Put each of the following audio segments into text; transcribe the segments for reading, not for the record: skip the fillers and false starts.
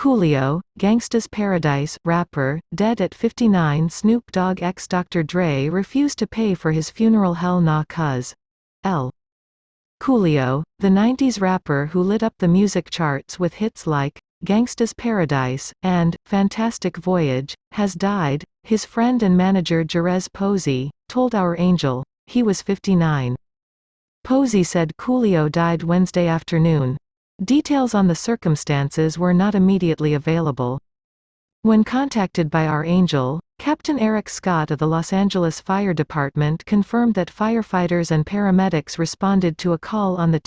Coolio, Gangsta's Paradise rapper, dead at 59. Snoop Dogg ex Dr. Dre refused to pay for his funeral. Hell nah cuz. L. Coolio, the 90s rapper who lit up the music charts with hits like Gangsta's Paradise and Fantastic Voyage, has died, his friend and manager Jerez Posey told Our Angel. He was 59. Posey said Coolio died Wednesday afternoon. Details on the circumstances were not immediately available. When contacted by Our Angel, Captain Eric Scott of the Los Angeles Fire Department confirmed that firefighters and paramedics responded to a call on the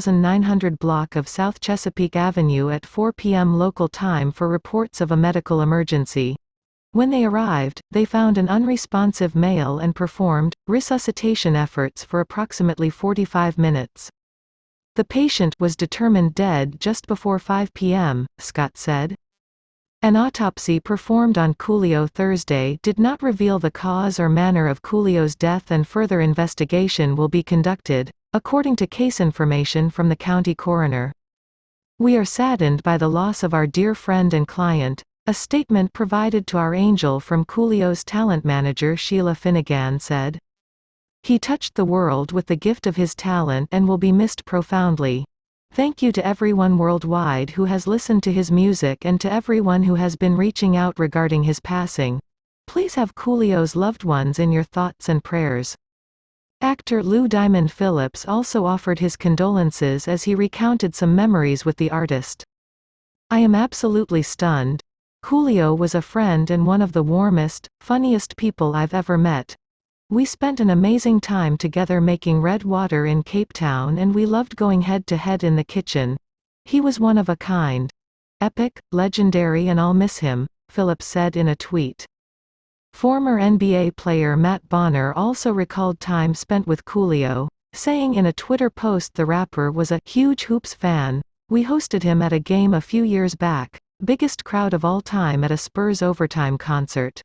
2900 block of South Chesapeake Avenue at 4 p.m. local time for reports of a medical emergency. When they arrived, they found an unresponsive male and performed resuscitation efforts for approximately 45 minutes. The patient was determined dead just before 5 p.m., Scott said. An autopsy performed on Coolio Thursday did not reveal the cause or manner of Coolio's death, and further investigation will be conducted, according to case information from the county coroner. "We are saddened by the loss of our dear friend and client," a statement provided to Our Angel from Coolio's talent manager Sheila Finnegan said. "He touched the world with the gift of his talent and will be missed profoundly. Thank you to everyone worldwide who has listened to his music and to everyone who has been reaching out regarding his passing. Please have Coolio's loved ones in your thoughts and prayers." Actor Lou Diamond Phillips also offered his condolences as he recounted some memories with the artist. "I am absolutely stunned. Coolio was a friend and one of the warmest, funniest people I've ever met. We spent an amazing time together making Red Water in Cape Town, and we loved going head-to-head in the kitchen. He was one of a kind. Epic, legendary, and I'll miss him," Phillips said in a tweet. Former NBA player Matt Bonner also recalled time spent with Coolio, saying in a Twitter post the rapper was a huge Hoops fan. "We hosted him at a game a few years back. Biggest crowd of all time at a Spurs overtime concert."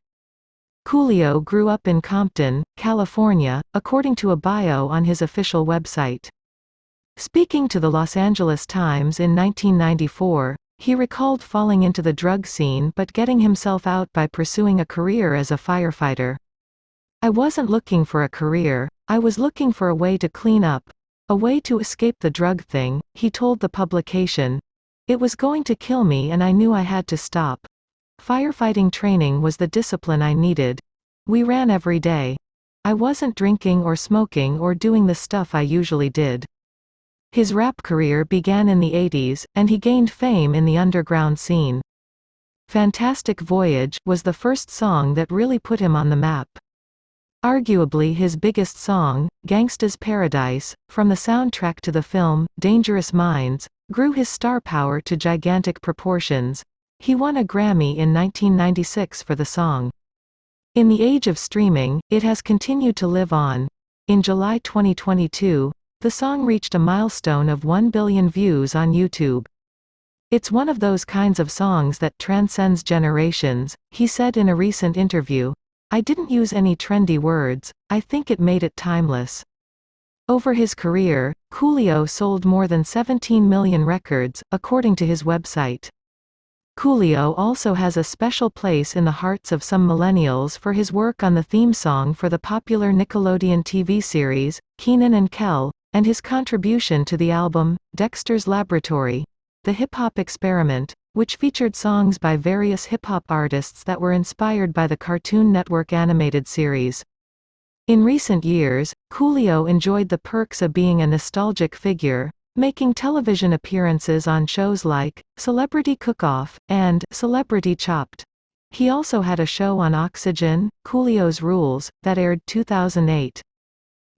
Coolio grew up in Compton, California, according to a bio on his official website. Speaking to the Los Angeles Times in 1994, he recalled falling into the drug scene but getting himself out by pursuing a career as a firefighter. "I wasn't looking for a career, I was looking for a way to clean up. A way to escape the drug thing," he told the publication. "It was going to kill me and I knew I had to stop. Firefighting training was the discipline I needed. We ran every day. I wasn't drinking or smoking or doing the stuff I usually did." His rap career began in the 80s, and he gained fame in the underground scene. Fantastic Voyage was the first song that really put him on the map. Arguably his biggest song, Gangsta's Paradise, from the soundtrack to the film, Dangerous Minds, grew his star power to gigantic proportions. He won a Grammy in 1996 for the song. In the age of streaming, it has continued to live on. In July 2022, the song reached a milestone of 1 billion views on YouTube. "It's one of those kinds of songs that transcends generations," he said in a recent interview. "I didn't use any trendy words, I think it made it timeless." Over his career, Coolio sold more than 17 million records, according to his website. Coolio also has a special place in the hearts of some millennials for his work on the theme song for the popular Nickelodeon TV series, Kenan and Kel, and his contribution to the album, Dexter's Laboratory, The Hip-Hop Experiment, which featured songs by various hip-hop artists that were inspired by the Cartoon Network animated series. In recent years, Coolio enjoyed the perks of being a nostalgic figure, making television appearances on shows like Celebrity Cook-Off and Celebrity Chopped. He also had a show on Oxygen, Coolio's Rules, that aired 2008.